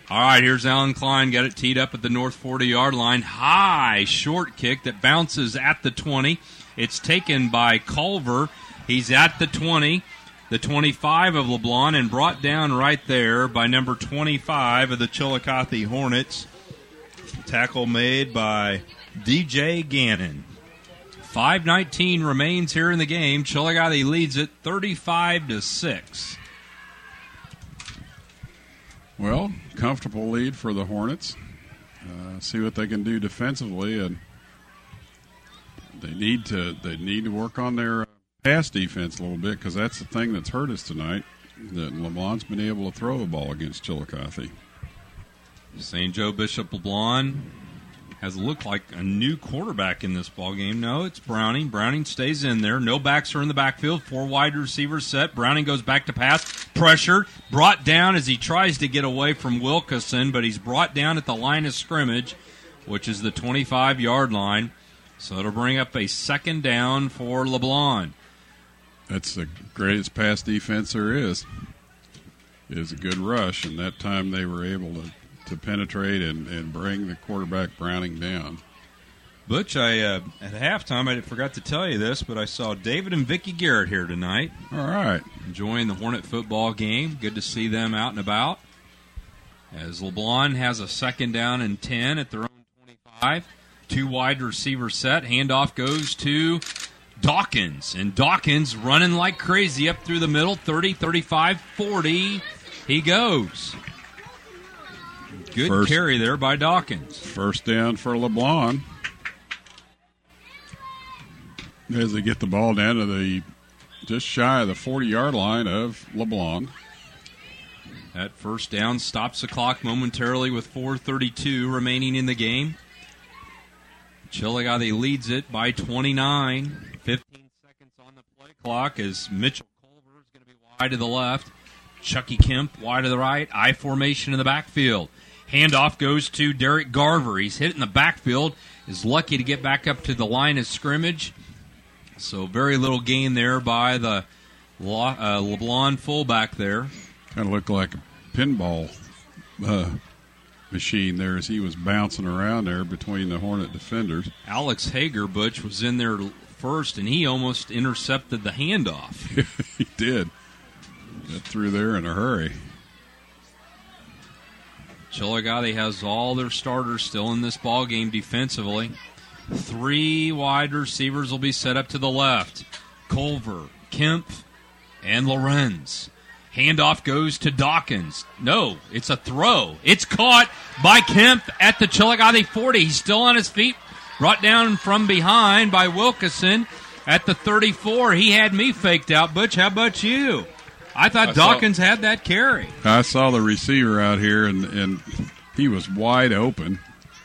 All right, here's Alan Klein. Got it teed up at the north 40-yard line. High short kick that bounces at the 20. It's taken by Culver. He's at the 20, the 25 of LeBlond, and brought down right there by number 25 of the Chillicothe Hornets. Tackle made by DJ Gannon. 5:19 remains here in the game. Chillicothe leads it 35-6. Well, comfortable lead for the Hornets. See what they can do defensively, and they need to work on their pass defense a little bit, because that's the thing that's hurt us tonight. That LeBlond's been able to throw the ball against Chillicothe. St. Joe Bishop LeBlond has looked like a new quarterback in this ball game. No, it's Browning. Browning stays in there. No backs are in the backfield. 4 wide receivers set. Browning goes back to pass. Pressure. Brought down as he tries to get away from Wilkeson, but he's brought down at the line of scrimmage, which is the 25-yard line. So it'll bring up a second down for LeBlond. That's the greatest pass defense there is a good rush, and that time they were able to penetrate and bring the quarterback Browning down. Butch, at halftime, I forgot to tell you this, but I saw David and Vicky Garrett here tonight. All right. Enjoying the Hornet football game. Good to see them out and about. As LeBlond has a second down and 10 at their own 25. 2 wide receiver set. Handoff goes to Dawkins. And Dawkins running like crazy up through the middle. 30, 35, 40. He goes. Good carry there by Dawkins. First down for LeBlond. As they get the ball down to the just shy of the 40-yard line of LeBlond. That first down stops the clock momentarily with 4:32 remaining in the game. Chillicothe leads it by 29. 15 seconds on the play clock as Mitchell Culver is going to be wide to the left. Chucky Kemp wide to the right. I formation in the backfield. Handoff goes to Derek Garver. He's hit in the backfield. Is lucky to get back up to the line of scrimmage. So very little gain there by the LeBlond fullback there. Kind of looked like a pinball machine there as he was bouncing around there between the Hornet defenders. Alex Hager, Butch, was in there first, and he almost intercepted the handoff. He did. Got through there in a hurry. Chillicothe has all their starters still in this ball game defensively. 3 wide receivers will be set up to the left. Culver, Kemp, and Lorenz. Handoff goes to Dawkins. No, it's a throw. It's caught by Kemp at the Chillicothe 40. He's still on his feet. Brought down from behind by Wilkeson at the 34. He had me faked out. Butch, how about you? I thought Dawkins had that carry. I saw the receiver out here, and he was wide open.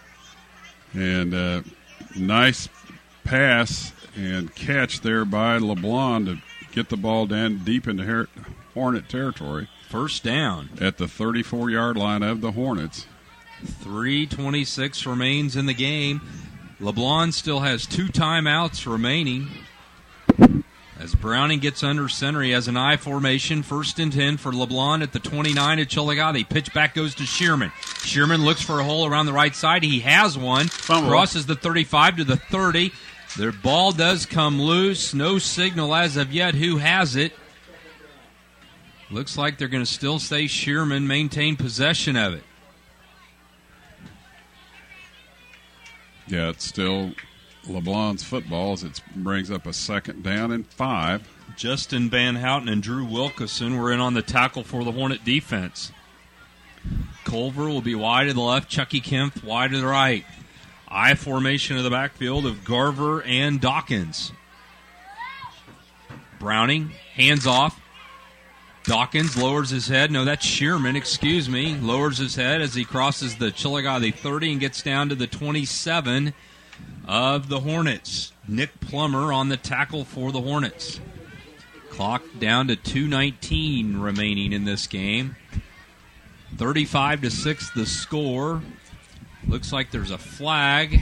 And nice pass and catch there by LeBlond to get the ball down deep into Hornet territory. First down. At the 34-yard line of the Hornets. 3:26 remains in the game. LeBlond still has 2 timeouts remaining. As Browning gets under center, he has an I formation. 1st and 10 for LeBlond at the 29 at Chillicothe. Pitch back goes to Shearman. Shearman looks for a hole around the right side. He has one. Crosses the 35 to the 30. Their ball does come loose. No signal as of yet who has it. Looks like they're going to still say Shearman maintain possession of it. Yeah, it's still LeBlond's football as it brings up a 2nd down and 5. Justin Van Houten and Drew Wilkeson were in on the tackle for the Hornet defense. Culver will be wide to the left. Chucky Kemp wide to the right. I formation of the backfield of Garver and Dawkins. Browning, hands off. Dawkins lowers his head. No, that's Shearman, excuse me. Lowers his head as he crosses the Chillicothe 30 and gets down to the 27 of the Hornets. Nick Plummer on the tackle for the Hornets. Clock down to 2:19 remaining in this game. 35-6 the score. Looks like there's a flag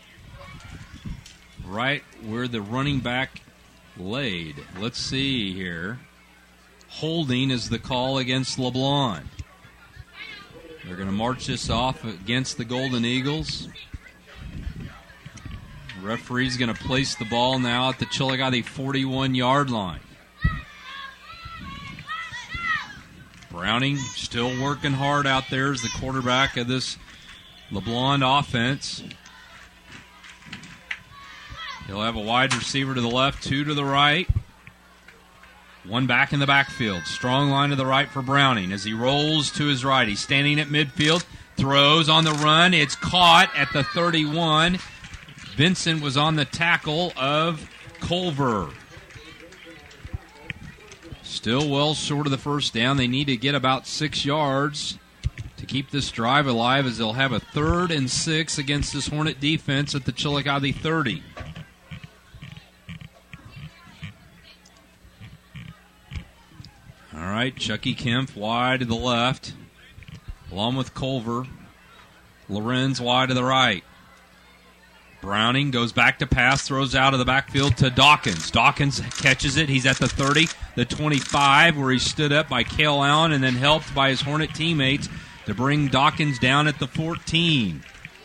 right where the running back laid. Let's see here. Holding is the call against LeBlond. They're going to march this off against the Golden Eagles. The referee's going to place the ball now at the Chillicothe 41-yard line. Browning still working hard out there as the quarterback of this LeBlond offense. He'll have a wide receiver to the left, two to the right. One back in the backfield. Strong line to the right for Browning as he rolls to his right. He's standing at midfield, throws on the run. It's caught at the 31. Vincent was on the tackle of Culver. Still well short of the first down. They need to get about 6 yards to keep this drive alive as they'll have a 3rd and 6 against this Hornet defense at the Chillicothe 30. All right, Chucky Kemp wide to the left, along with Culver. Lorenz wide to the right. Browning goes back to pass, throws out of the backfield to Dawkins. Dawkins catches it. He's at the 30, the 25, where he stood up by Cale Allen and then helped by his Hornet teammates to bring Dawkins down at the 14.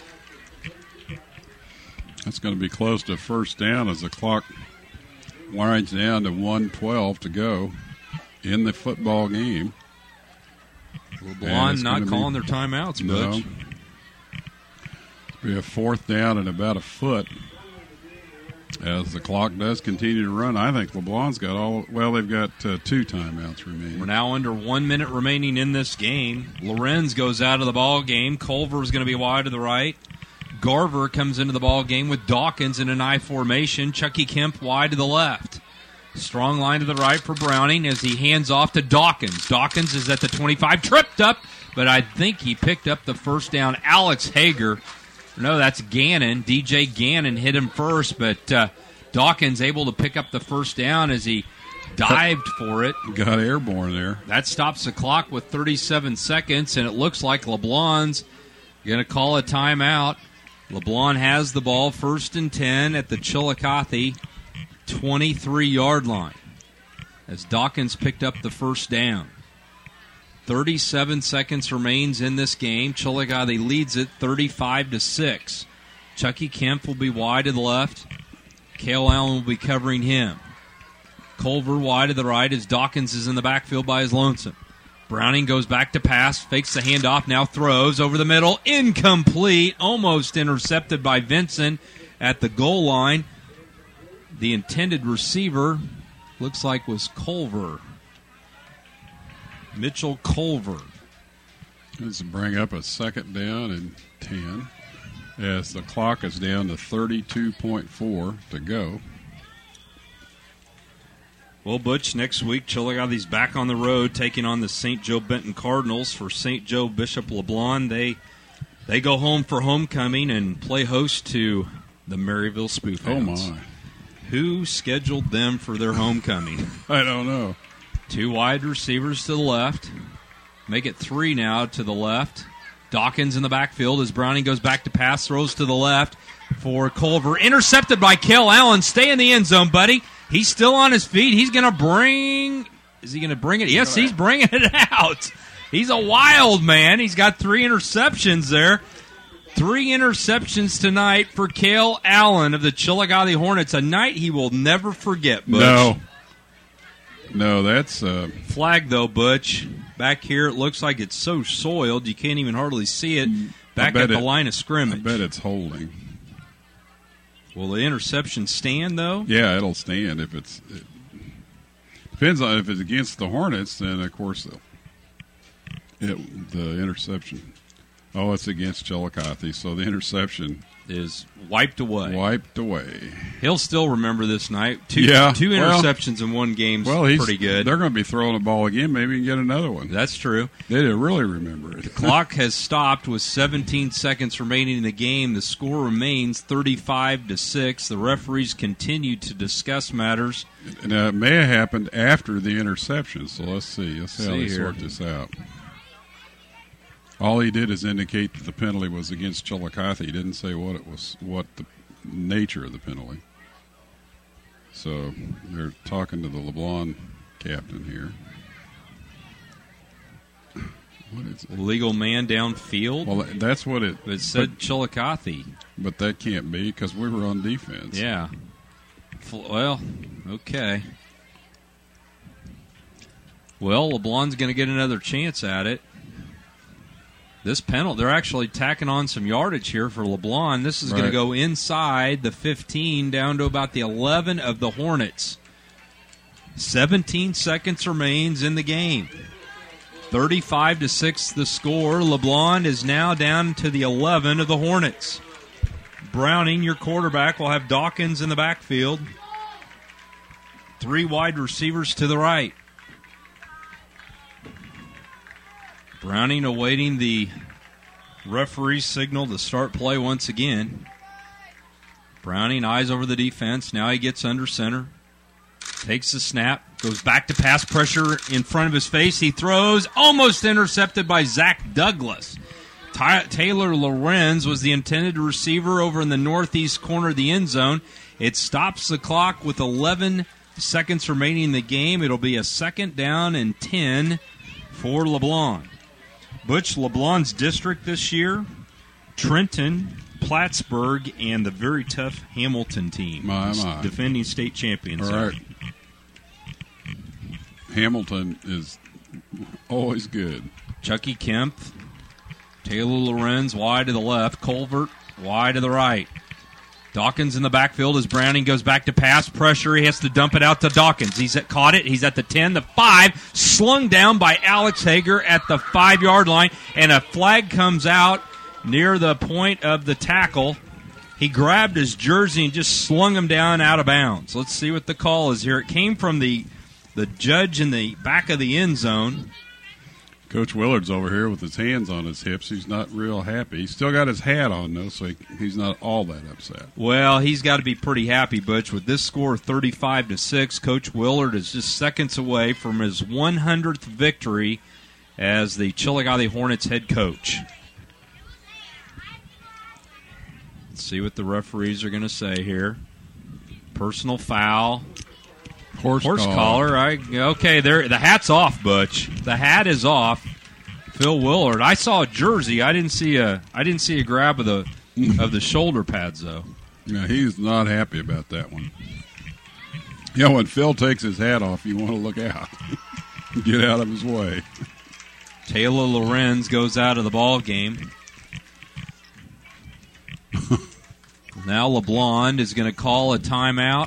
That's going to be close to first down as the clock winds down to 1:12 to go in the football game. LeBlond not calling their timeouts, Butch. No. Be a 4th down and about a foot as the clock does continue to run. I think LeBlond's got they've got 2 timeouts remaining. We're now under 1 minute remaining in this game. Lorenz goes out of the ball game. Culver's going to be wide to the right. Garver comes into the ball game with Dawkins in an I formation. Chucky Kemp wide to the left. Strong line to the right for Browning as he hands off to Dawkins. Dawkins is at the 25, tripped up, but I think he picked up the first down. Alex Hager. No, that's Gannon. DJ Gannon hit him first, but Dawkins able to pick up the first down as he dived for it. Got airborne there. That stops the clock with 37 seconds, and it looks like LeBlond's going to call a timeout. LeBlond has the ball, 1st and 10 at the Chillicothe 23-yard line as Dawkins picked up the first down. 37 seconds remains in this game. Chillicothe leads it 35-6. Chucky Kemp will be wide to the left. Cale Allen will be covering him. Culver wide to the right as Dawkins is in the backfield by his lonesome. Browning goes back to pass, fakes the handoff, now throws over the middle. Incomplete, almost intercepted by Vincent at the goal line. The intended receiver looks like was Culver. Mitchell Culver. Let's bring up a 2nd down and 10 as the clock is down to 32.4 to go. Well, Butch, next week Chillicothe's back on the road taking on the St. Joe Benton Cardinals. For St. Joe Bishop LeBlond, they go home for homecoming and play host to the Maryville Spoofhounds. Oh, my. Who scheduled them for their homecoming? I don't know. 2 wide receivers to the left. Make it 3 now to the left. Dawkins in the backfield as Browning goes back to pass, throws to the left for Culver. Intercepted by Cale Allen. Stay in the end zone, buddy. He's still on his feet. He's going to bring... Is he going to bring it? Yes, he's bringing it out. He's a wild man. He's got 3 interceptions there. 3 interceptions tonight for Cale Allen of the Chillicothe Hornets. A night he will never forget, Butch. No, that's... Flag, though, Butch. Back here, it looks like it's so soiled you can't even hardly see it. Back at the line of scrimmage. I bet it's holding. Will the interception stand, though? Yeah, it'll stand. It depends on if it's against the Hornets, then, of course, the interception... Oh, it's against Chillicothe, so the interception is wiped away. Wiped away. He'll still remember this night. Two interceptions in one game's pretty good. They're going to be throwing the ball again. Maybe you can get another one. That's true. They didn't really remember it. The clock has stopped with 17 seconds remaining in the game. The score remains 35-6. The referees continue to discuss matters. And it may have happened after the interception, so let's see. Let's see how they sort this out. All he did is indicate that the penalty was against Chillicothe. He didn't say what the nature of the penalty. So they're talking to the LeBlond captain here. What is it? Legal man downfield. Well, that's what it said. Chillicothe. But that can't be because we were on defense. Yeah. Well, okay. Well, LeBlon's going to get another chance at it. This penalty, they're actually tacking on some yardage here for LeBlon. This is going to go inside the 15 down to about the 11 of the Hornets. 17 seconds remains in the game. 35-6 the score. LeBlon is now down to the 11 of the Hornets. Browning, your quarterback, will have Dawkins in the backfield. 3 wide receivers to the right. Browning awaiting the referee's signal to start play once again. Browning eyes over the defense. Now he gets under center. Takes the snap. Goes back to pass pressure in front of his face. He throws. Almost intercepted by Zach Douglas. Taylor Lorenz was the intended receiver over in the northeast corner of the end zone. It stops the clock with 11 seconds remaining in the game. It'll be a 2nd down and 10 for LeBlon. Butch, LeBlon's district this year, Trenton, Plattsburgh, and the very tough Hamilton team. My. Defending state champions. All right. Hamilton is always good. Chucky Kemp, Taylor Lorenz wide to the left, Colvert wide to the right. Dawkins in the backfield as Browning goes back to pass pressure. He has to dump it out to Dawkins. He's caught it. He's at the 10, the 5, slung down by Alex Hager at the 5-yard line, and a flag comes out near the point of the tackle. He grabbed his jersey and just slung him down out of bounds. Let's see what the call is here. It came from the judge in the back of the end zone. Coach Willard's over here with his hands on his hips. He's not real happy. He's still got his hat on, though, so he's not all that upset. Well, he's got to be pretty happy, Butch. With this score 35-6, Coach Willard is just seconds away from his 100th victory as the Chillicothe Hornets head coach. Let's see what the referees are going to say here. Personal foul. Horse collar. Okay, there. The hat's off, Butch. The hat is off. Phil Willard. I saw a jersey. I didn't see a grab of the shoulder pads though. Yeah, he's not happy about that one. You know, when Phil takes his hat off, you want to look out. Get out of his way. Taylor Lorenz goes out of the ball game. Now LeBlon is going to call a timeout.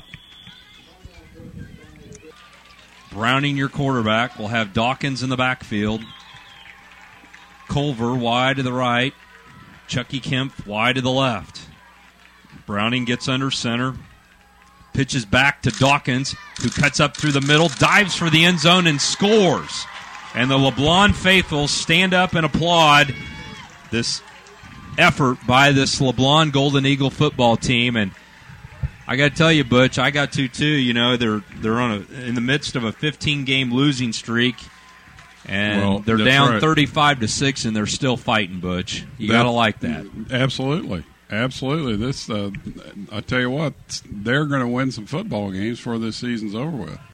Browning, your quarterback, will have Dawkins in the backfield. Culver wide to the right. Chucky Kemp wide to the left. Browning gets under center. Pitches back to Dawkins, who cuts up through the middle, dives for the end zone, and scores. And the LeBlon faithful stand up and applaud this effort by this LeBlon Golden Eagle football team. And I got to tell you, Butch, I got to too. You know, they're in the midst of a 15-game losing streak, and they're down 35-6, and they're still fighting. Butch, you got to like that. Absolutely. This, I tell you what, they're going to win some football games before this season's over with.